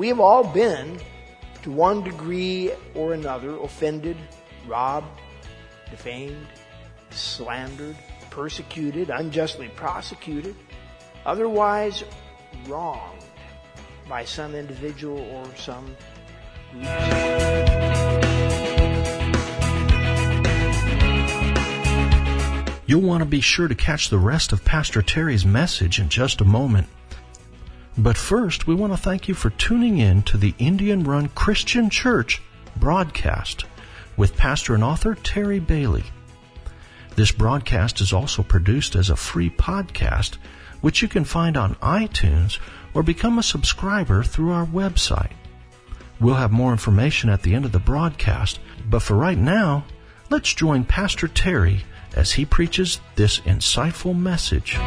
We have all been, to one degree or another, offended, robbed, defamed, slandered, persecuted, unjustly prosecuted, otherwise wronged by some individual or some group. You'll want to be sure to catch the rest of Pastor Terry's message in just a moment. But first, we want to thank you for tuning in to the Indian Run Christian Church broadcast with pastor and author Terry Bailey. This broadcast is also produced as a free podcast, which you can find on iTunes or become a subscriber through our website. We'll have more information at the end of the broadcast, but for right now, let's join Pastor Terry as he preaches this insightful message.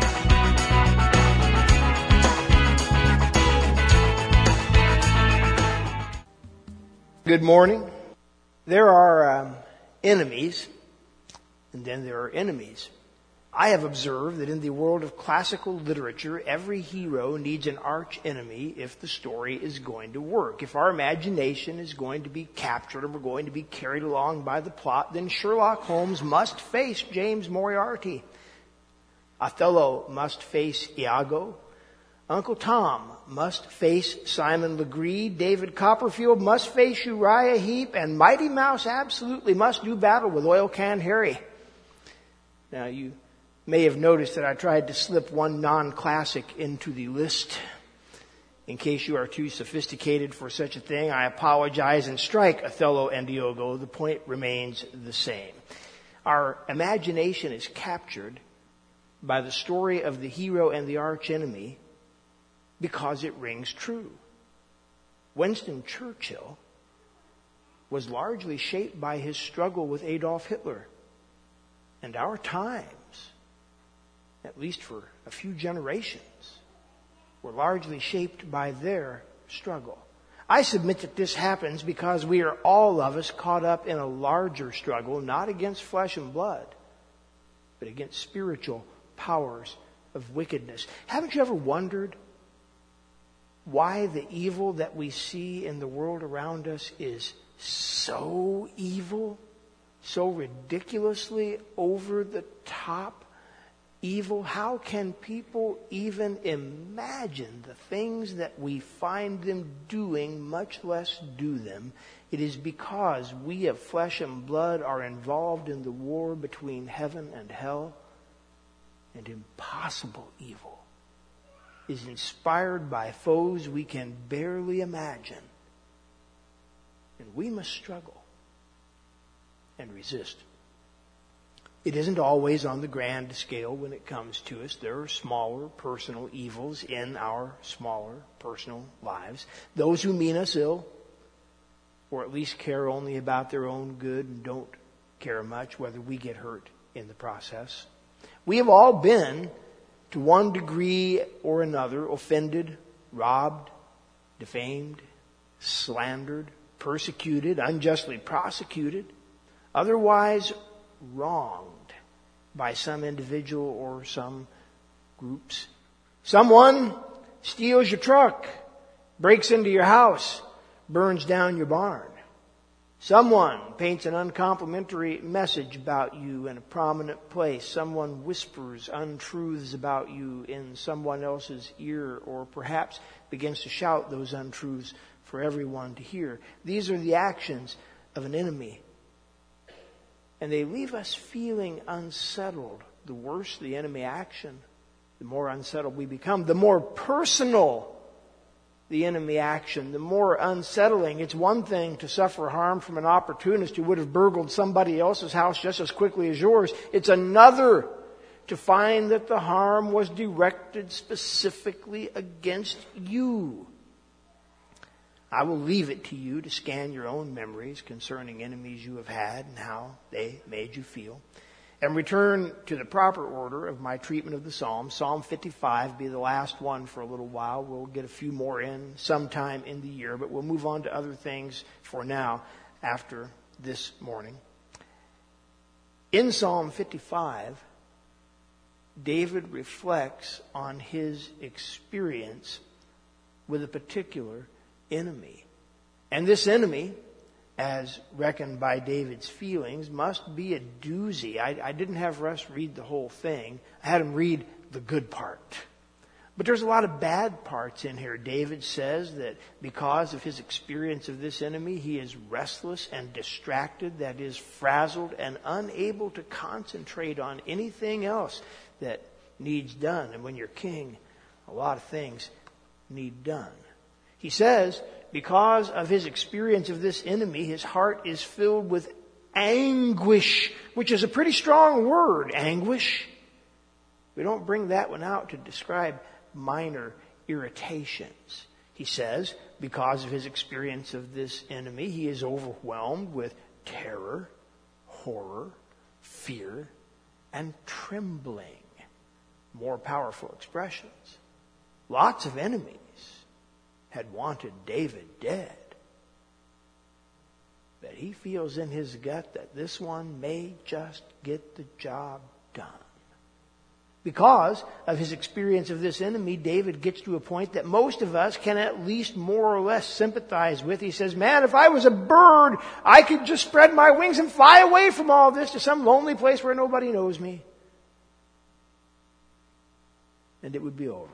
Good morning. There are enemies, and then there are enemies. I have observed that in the world of classical literature, every hero needs an arch enemy if the story is going to work. If our imagination is going to be captured and we're going to be carried along by the plot, then Sherlock Holmes must face James Moriarty. Othello must face Iago. Uncle Tom must face Simon Legree. David Copperfield must face Uriah Heep. And Mighty Mouse absolutely must do battle with Oil Can Harry. Now, you may have noticed that I tried to slip one non-classic into the list. In case you are too sophisticated for such a thing, I apologize and strike Othello and Iago. The point remains the same. Our imagination is captured by the story of the hero and the archenemy because it rings true. Winston Churchill was largely shaped by his struggle with Adolf Hitler. And our times, at least for a few generations, were largely shaped by their struggle. I submit that this happens because we are all of us caught up in a larger struggle, not against flesh and blood, but against spiritual powers of wickedness. Haven't you ever wondered why the evil that we see in the world around us is so evil, so ridiculously over the top evil? How can people even imagine the things that we find them doing, much less do them? It is because we of flesh and blood are involved in the war between heaven and hell, and impossible evil is inspired by foes we can barely imagine. And we must struggle and resist. It isn't always on the grand scale when it comes to us. There are smaller personal evils in our smaller personal lives. Those who mean us ill, or at least care only about their own good and don't care much whether we get hurt in the process. We have all been, to one degree or another, offended, robbed, defamed, slandered, persecuted, unjustly prosecuted, otherwise wronged by some individual or some groups. Someone steals your truck, breaks into your house, burns down your barn. Someone paints an uncomplimentary message about you in a prominent place. Someone whispers untruths about you in someone else's ear, or perhaps begins to shout those untruths for everyone to hear. These are the actions of an enemy. And they leave us feeling unsettled. The worse the enemy action, the more unsettled we become. The more personal the enemy action, the more unsettling. It's one thing to suffer harm from an opportunist who would have burgled somebody else's house just as quickly as yours. It's another to find that the harm was directed specifically against you. I will leave it to you to scan your own memories concerning enemies you have had and how they made you feel. And return to the proper order of my treatment of the Psalms. Psalm 55 be the last one for a little while. We'll get a few more in sometime in the year, but we'll move on to other things for now after this morning. In Psalm 55, David reflects on his experience with a particular enemy. And this enemy, as reckoned by David's feelings, must be a doozy. I didn't have Russ read the whole thing. I had him read the good part. But there's a lot of bad parts in here. David says that because of his experience of this enemy, he is restless and distracted, that is, frazzled and unable to concentrate on anything else that needs done. And when you're king, a lot of things need done. He says, because of his experience of this enemy, his heart is filled with anguish, which is a pretty strong word, anguish. We don't bring that one out to describe minor irritations. He says, because of his experience of this enemy, he is overwhelmed with terror, horror, fear, and trembling. More powerful expressions. Lots of enemies had wanted David dead. But he feels in his gut that this one may just get the job done. Because of his experience of this enemy, David gets to a point that most of us can at least more or less sympathize with. He says, man, if I was a bird, I could just spread my wings and fly away from all this to some lonely place where nobody knows me. And it would be over.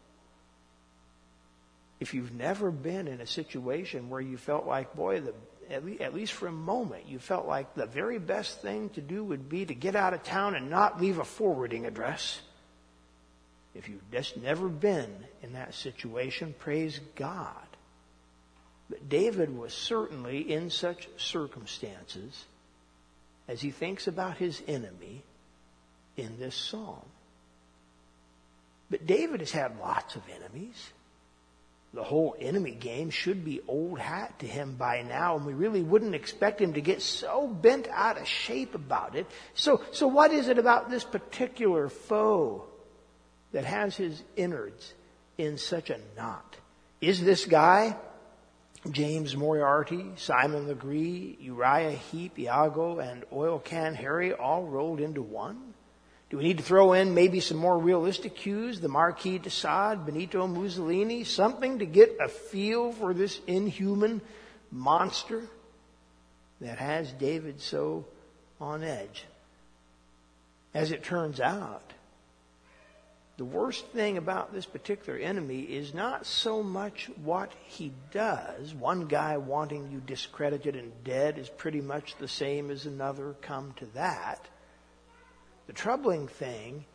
If you've never been in a situation where you felt like, boy, at least for a moment, you felt like the very best thing to do would be to get out of town and not leave a forwarding address. If you've just never been in that situation, praise God. But David was certainly in such circumstances as he thinks about his enemy in this psalm. But David has had lots of enemies. The whole enemy game should be old hat to him by now, and we really wouldn't expect him to get so bent out of shape about it. So what is it about this particular foe that has his innards in such a knot? Is this guy James Moriarty, Simon Legree, Uriah Heep, Iago, and Oil Can Harry all rolled into one? Do we need to throw in maybe some more realistic cues? The Marquis de Sade, Benito Mussolini, something to get a feel for this inhuman monster that has David so on edge. As it turns out, the worst thing about this particular enemy is not so much what he does. One guy wanting you discredited and dead is pretty much the same as another. Come to that. The troubling thing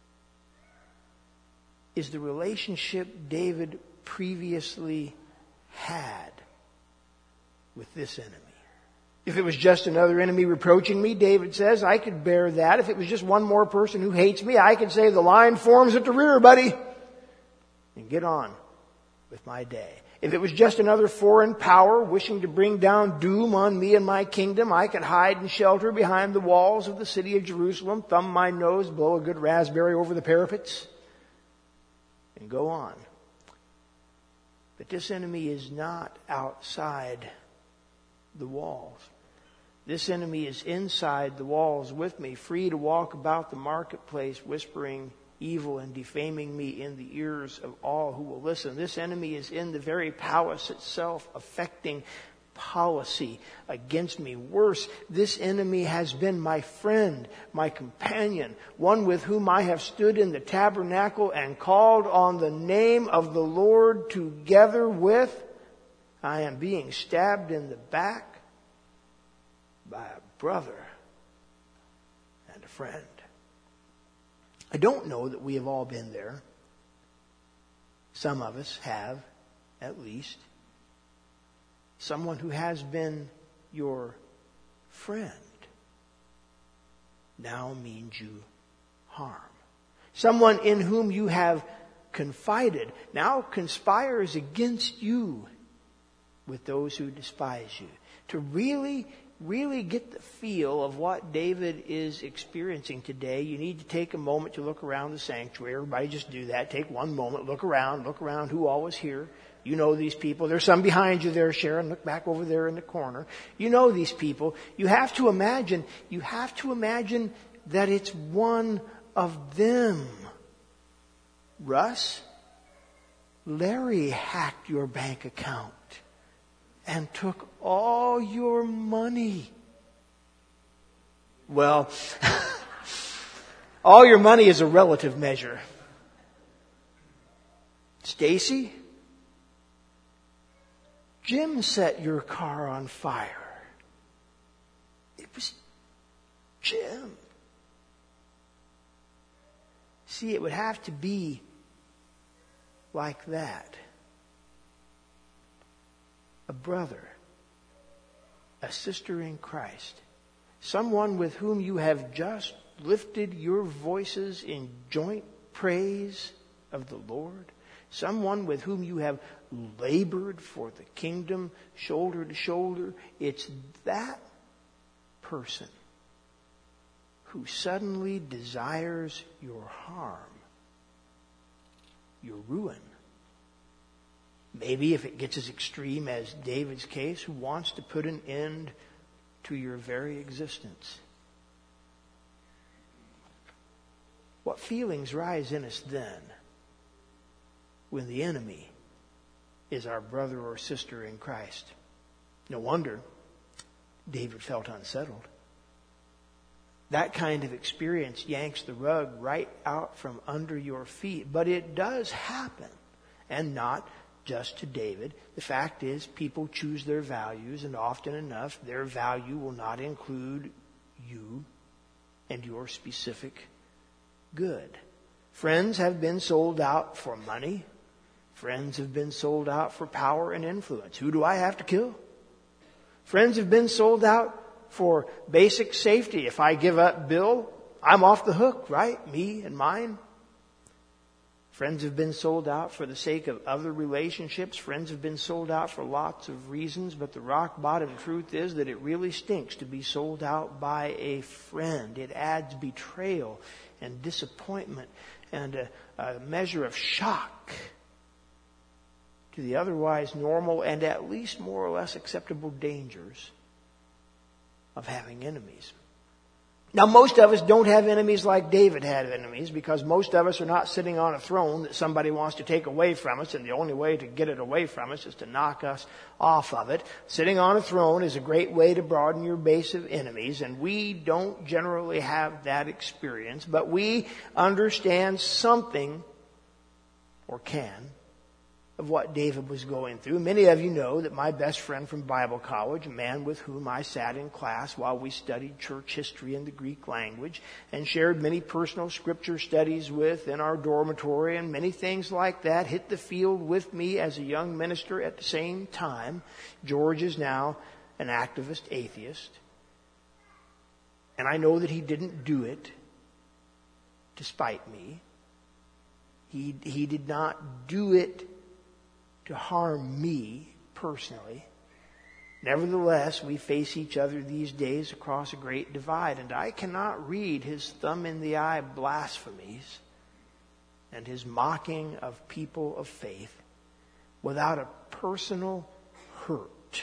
is the relationship David previously had with this enemy. If it was just another enemy reproaching me, David says, I could bear that. If it was just one more person who hates me, I could say the line forms at the rear, buddy, and get on with my day. If it was just another foreign power wishing to bring down doom on me and my kingdom, I could hide and shelter behind the walls of the city of Jerusalem, thumb my nose, blow a good raspberry over the parapets, and go on. But this enemy is not outside the walls. This enemy is inside the walls with me, free to walk about the marketplace, whispering evil and defaming me in the ears of all who will listen. This enemy is in the very palace itself, affecting policy against me. Worse, this enemy has been my friend, my companion, one with whom I have stood in the tabernacle and called on the name of the Lord together with. I am being stabbed in the back by a brother and a friend. I don't know that we have all been there. Some of us have, at least. Someone who has been your friend now means you harm. Someone in whom you have confided now conspires against you with those who despise you. To really get the feel of what David is experiencing today, you need to take a moment to look around the sanctuary. Everybody just do that. Take one moment, look around who all is here. You know these people. There's some behind you there, Sharon. Look back over there in the corner. You know these people. You have to imagine that it's one of them. Russ, Larry hacked your bank account. and took all your money. Well, all your money is a relative measure. Stacy, Jim set your car on fire. It was Jim. See, it would have to be like that. A brother, a sister in Christ, someone with whom you have just lifted your voices in joint praise of the Lord, someone with whom you have labored for the kingdom shoulder to shoulder. It's that person who suddenly desires your harm, your ruin. Maybe if it gets as extreme as David's case, who wants to put an end to your very existence. What feelings rise in us then when the enemy is our brother or sister in Christ? No wonder David felt unsettled. That kind of experience yanks the rug right out from under your feet. But it does happen, and not just to David. The fact is, people choose their values, and often enough, their value will not include you and your specific good. Friends have been sold out for money. Friends have been sold out for power and influence. Who do I have to kill? Friends have been sold out for basic safety. If I give up Bill, I'm off the hook, right? Me and mine. Friends have been sold out for the sake of other relationships. Friends have been sold out for lots of reasons. But the rock bottom truth is that it really stinks to be sold out by a friend. It adds betrayal and disappointment and a measure of shock to the otherwise normal and at least more or less acceptable dangers of having enemies. Now, most of us don't have enemies like David had enemies, because most of us are not sitting on a throne that somebody wants to take away from us, and the only way to get it away from us is to knock us off of it. Sitting on a throne is a great way to broaden your base of enemies, and we don't generally have that experience, but we understand something, or can, of what David was going through. Many of you know that my best friend from Bible college, a man with whom I sat in class while we studied church history and the Greek language and shared many personal scripture studies with in our dormitory and many things like that, hit the field with me as a young minister at the same time. George is now an activist atheist. And I know that he didn't do it to spite me. He did not do it to harm me personally. Nevertheless, we face each other these days across a great divide, and I cannot read his thumb in the eye blasphemies and his mocking of people of faith without a personal hurt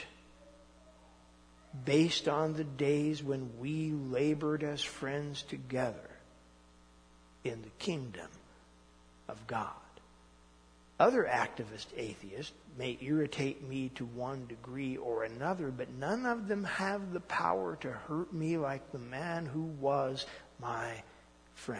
based on the days when we labored as friends together in the kingdom of God. Other activist atheists may irritate me to one degree or another, but none of them have the power to hurt me like the man who was my friend.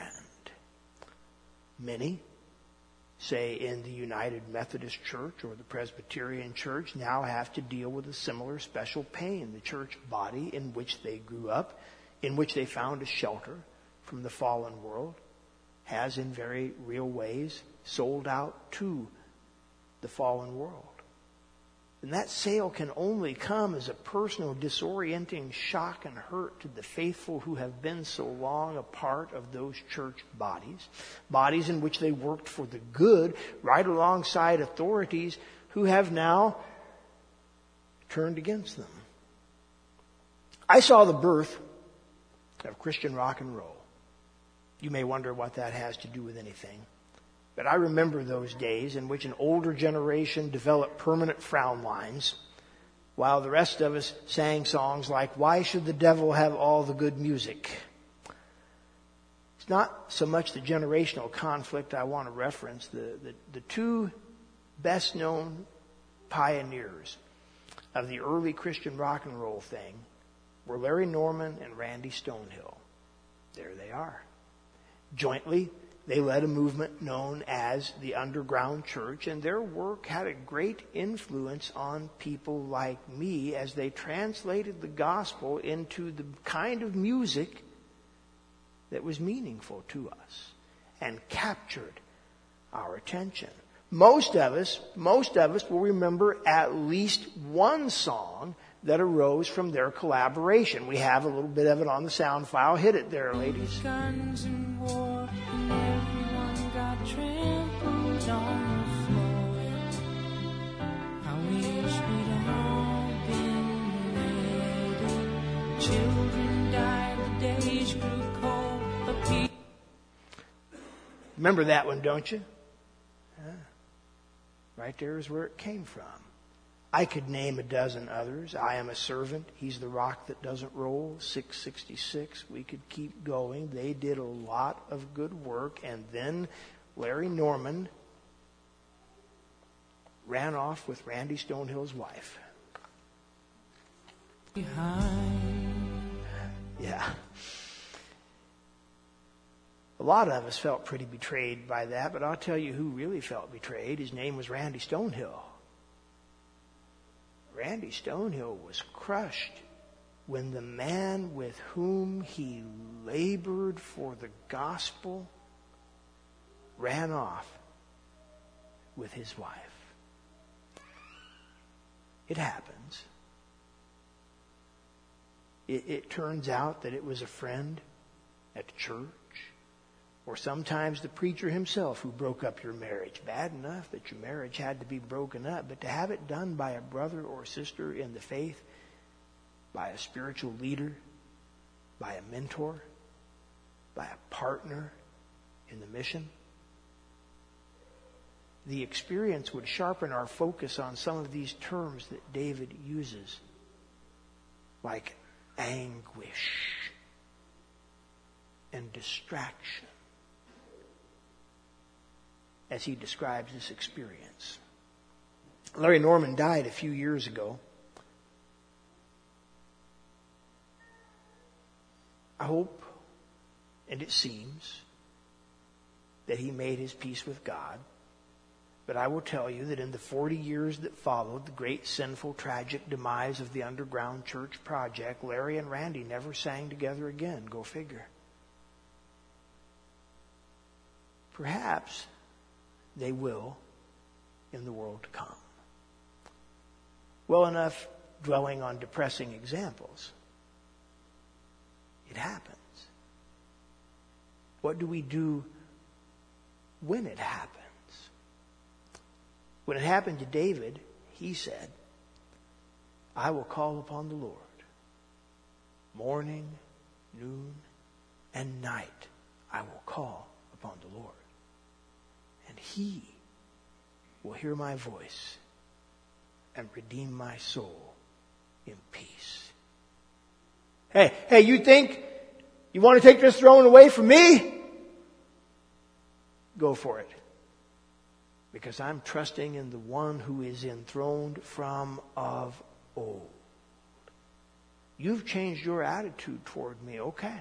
Many, say in the United Methodist Church or the Presbyterian Church, now have to deal with a similar special pain. The church body in which they grew up, in which they found a shelter from the fallen world, has in very real ways sold out to the fallen world. And that sale can only come as a personal disorienting shock and hurt to the faithful who have been so long a part of those church bodies in which they worked for the good right alongside authorities who have now turned against them. I saw the birth of Christian rock and roll. You may wonder what that has to do with anything. But I remember those days in which an older generation developed permanent frown lines, while the rest of us sang songs like, "Why should the devil have all the good music?" It's not so much the generational conflict I want to reference. The two best known pioneers of the early Christian rock and roll thing were Larry Norman and Randy Stonehill. There they are. Jointly, they led a movement known as the Underground Church, and their work had a great influence on people like me as they translated the gospel into the kind of music that was meaningful to us and captured our attention. Most of us will remember at least one song that arose from their collaboration. We have a little bit of it on the sound file. Hit it there, ladies. Guns and war, and everyone got trampled on the floor. I wish we'd all been ready. Children died, the days grew cold, but people... Remember that one, don't you? Yeah. Right there is where it came from. I could name a dozen others. I Am a Servant. He's the Rock That Doesn't Roll. 666. We could keep going. They did a lot of good work. And then Larry Norman ran off with Randy Stonehill's wife. Yeah. A lot of us felt pretty betrayed by that, but I'll tell you who really felt betrayed. His name was Randy Stonehill. Randy Stonehill was crushed when the man with whom he labored for the gospel ran off with his wife. It happens. It turns out that it was a friend at church, or sometimes the preacher himself who broke up your marriage. Bad enough that your marriage had to be broken up, but to have it done by a brother or sister in the faith, by a spiritual leader, by a mentor, by a partner in the mission, the experience would sharpen our focus on some of these terms that David uses, like anguish and distraction, as he describes this experience. Larry Norman died a few years ago. I hope, and it seems, that he made his peace with God. But I will tell you that in the 40 years that followed the great sinful, tragic demise of the Underground Church Project, Larry and Randy never sang together again. Go figure. Perhaps they will in the world to come. Well, enough dwelling on depressing examples. It happens. What do we do when it happens? When it happened to David, he said, I will call upon the Lord morning, noon, and night. I will call upon the Lord. And he will hear my voice and redeem my soul in peace. Hey, you think you want to take this throne away from me? Go for it. Because I'm trusting in the one who is enthroned from of old. You've changed your attitude toward me, okay.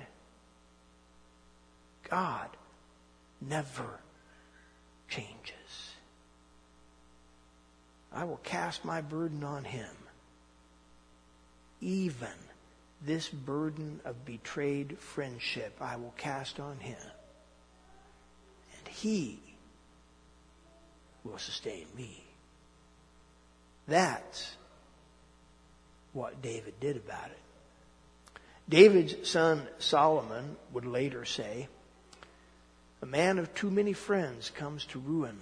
God never changes. I will cast my burden on him. Even this burden of betrayed friendship I will cast on him. And he will sustain me. That's what David did about it. David's son Solomon would later say, a man of too many friends comes to ruin,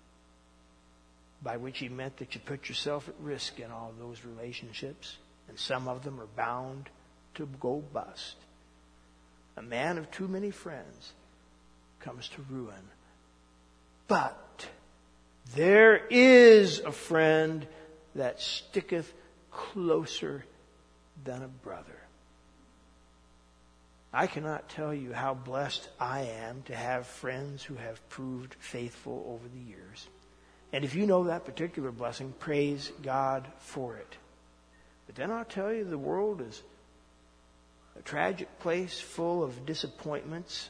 by which he meant that you put yourself at risk in all those relationships, and some of them are bound to go bust. A man of too many friends comes to ruin. But there is a friend that sticketh closer than a brother. I cannot tell you how blessed I am to have friends who have proved faithful over the years. And if you know that particular blessing, praise God for it. But then I'll tell you, the world is a tragic place full of disappointments.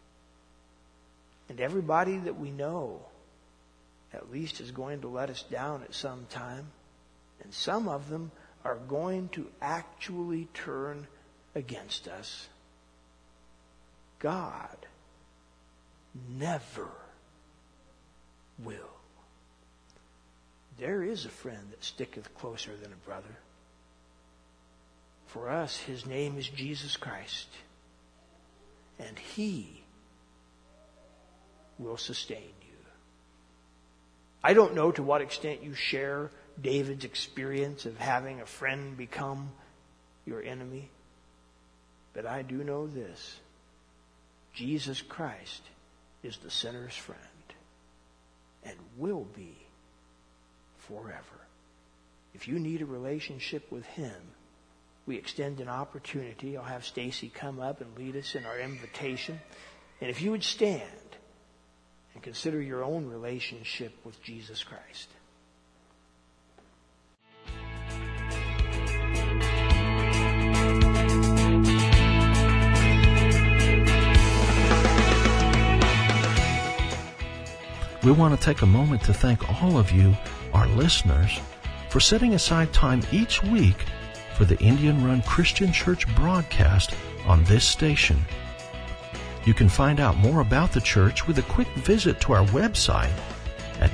And everybody that we know, at least, is going to let us down at some time. And some of them are going to actually turn against us. God never will. There is a friend that sticketh closer than a brother. For us, his name is Jesus Christ. And he will sustain you. I don't know to what extent you share David's experience of having a friend become your enemy. But I do know this. Jesus Christ is the sinner's friend and will be forever. If you need a relationship with him, we extend an opportunity. I'll have Stacy come up and lead us in our invitation. And if you would stand and consider your own relationship with Jesus Christ. We want to take a moment to thank all of you, our listeners, for setting aside time each week for the Indian Run Christian Church broadcast on this station. You can find out more about the church with a quick visit to our website at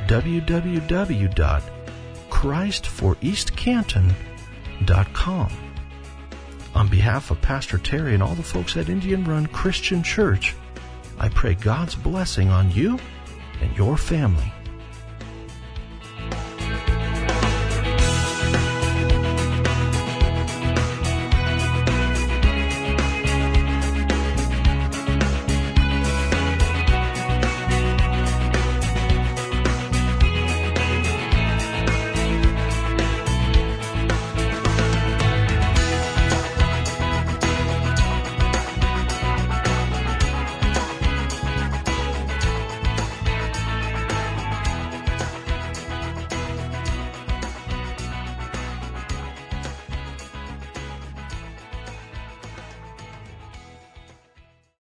www.christforeastcanton.com. On behalf of Pastor Terry and all the folks at Indian Run Christian Church, I pray God's blessing on you and your family.